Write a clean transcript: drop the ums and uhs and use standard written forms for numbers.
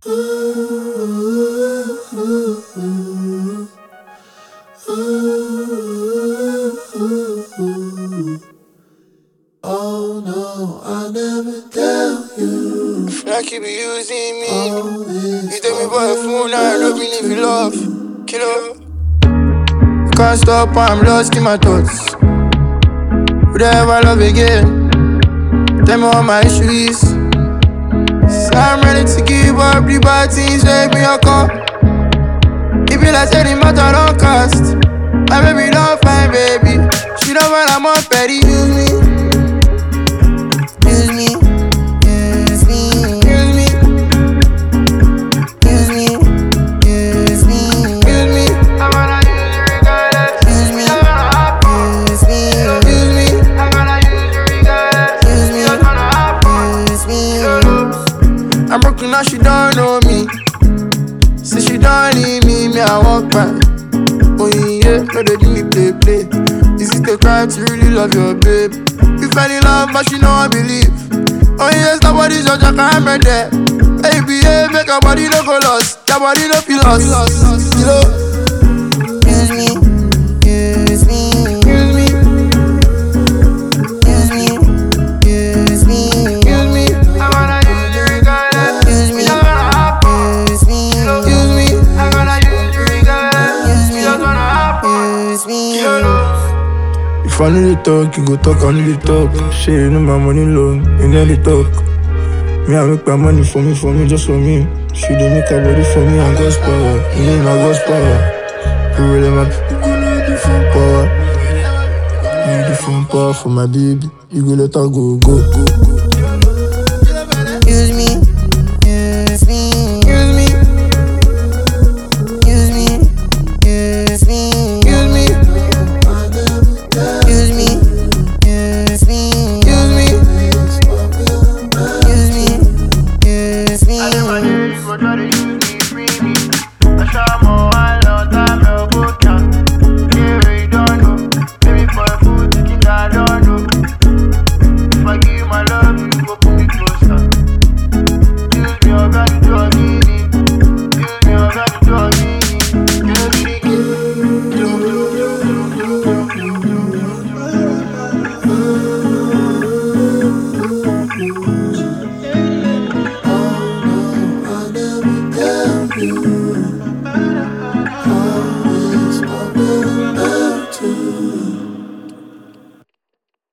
Oh no, I never tell you. Like you be using me. You take me for a fool, now I don't believe you love. Killer. Can't stop, I'm lost in my thoughts. Would I ever love again? Tell me what my issue is. So I'm ready to give up the bad things, make me a call. If you like any matter, don't cost. My baby don't find baby. She don't want I'm on petty. Use me. Use me. Use me. Use me. Use me. Use me. Use me. I wanna use you regardless. Use me. Use me. Use me. I wanna use you regardless. Use me. Use me. I'm broken now, she don't know me. Say she don't need me, me I walk by. Oh yeah, no they do me play. Is it a crime to really love your babe? You fell in love, but she know I believe. Oh yes, nobody's your jack, I'm right there. Baby, yeah, make your body no go lost. Your body no feel lost. You know? Use me, use me, use me, use me, use me, use me. I wanna use you regardless. Use me, use me, use me. I wanna use you regardless. Use me, use me. If I need to talk, you go talk, I need to talk. Shit, you know my money low, you know the talk. Me, I make my money for me, just for me. She dey make her body for me, and God's power. You need my God's power. You really my people, you need different power. You need different power for my baby. You go let her go.